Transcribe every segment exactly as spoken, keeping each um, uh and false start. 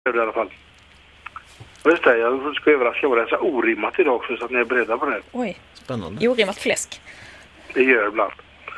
I alla fall. Just det, jag ska överraska vad det är så orimmat idag också så att ni är beredda på det. Oj, spännande. Orimmat fläsk. Det gör ibland.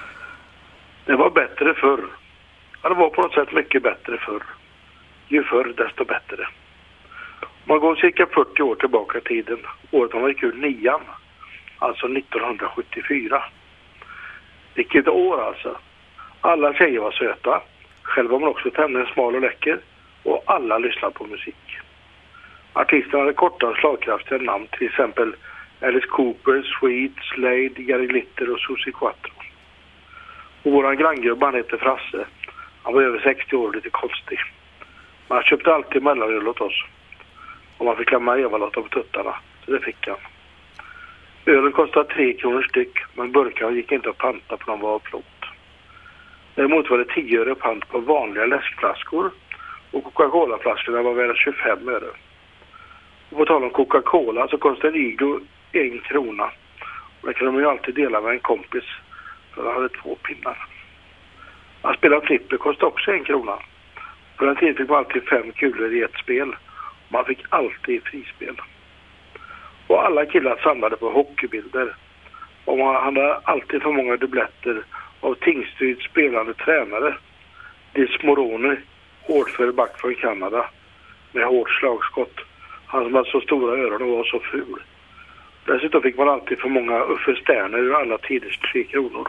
Det var bättre förr. Ja, det var på något sätt mycket bättre förr. Ju förr desto bättre. Man går cirka fyrtio år tillbaka i tiden. Året man gick ur nian. Alltså nittonhundrasjuttiofyra. Vilket år alltså. Alla tjejer var söta. Själv var man också tämligen smal och läcker. Och alla lyssnade på musik. Artisterna hade korta och slagkraftiga namn. Till exempel Alice Cooper, Sweet, Slade, Gary Glitter och Susie Quattro. Och våran granngubbe, han heter Frasse. Han var över sextio år, lite konstig. Men han köpte alltid mellanöl åt oss. Och man fick lämna Eva-lotta på tuttarna. Så det fick han. Ölen kostade tre kronor styck. Men burkarna gick inte att panta på någon var av plåt. Däremot var det tio öre pant på vanliga läskflaskor. Och Coca-Cola-flaskorna var värda tjugofem öre. Och på tal om Coca-Cola så kostade Iglo en krona. Och det kunde man ju alltid dela med en kompis. För han hade två pinnar. Att spela flipper kostade också en krona. På den tiden fick man alltid fem kulor i ett spel. Man fick alltid frispel. Och alla killar samlade på hockeybilder. Och man hade alltid för många dubbletter av Tingsryd spelande tränare. Dis Moroni, hårdför back från Kanada. Med hårt slagskott. Han som hade så stora öron och var så ful. Dessutom fick man alltid för många Uffe Sterner ur alla tiders tre kronor.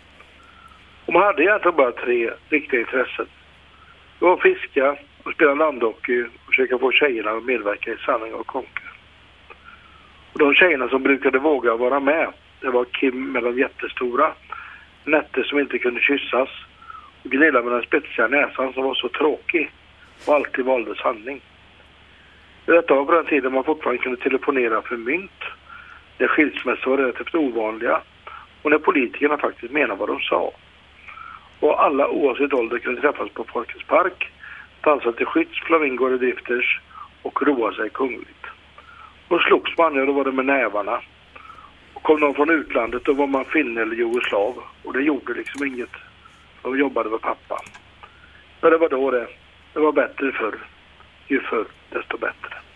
Och man hade egentligen bara tre riktiga intressen. Det var att fiska och spela landhockey och försöka få tjejerna att medverka i Sanning och Konker. Och de tjejerna som brukade våga vara med, det var Kim med de jättestora, Nette som inte kunde kyssas och Gunilla med den spetsiga näsan som var så tråkig och alltid valde sanning. Detta var på den tiden man fortfarande kunde telefonera för mynt, när skilsmässor var relativt ovanliga och när politikerna faktiskt menade vad de sa. Och alla oavsett ålder kunde träffas på Folkets park, dansa till skydds, flamingo och drifters och roa sig kungligt. Och slogs man, ja, då var det med nävarna. Och kom någon från utlandet, då var man finne eller jugoslav. Och det gjorde liksom inget. De jobbade med pappa. Men det var då det. Det var bättre förr. Ju förr, desto bättre.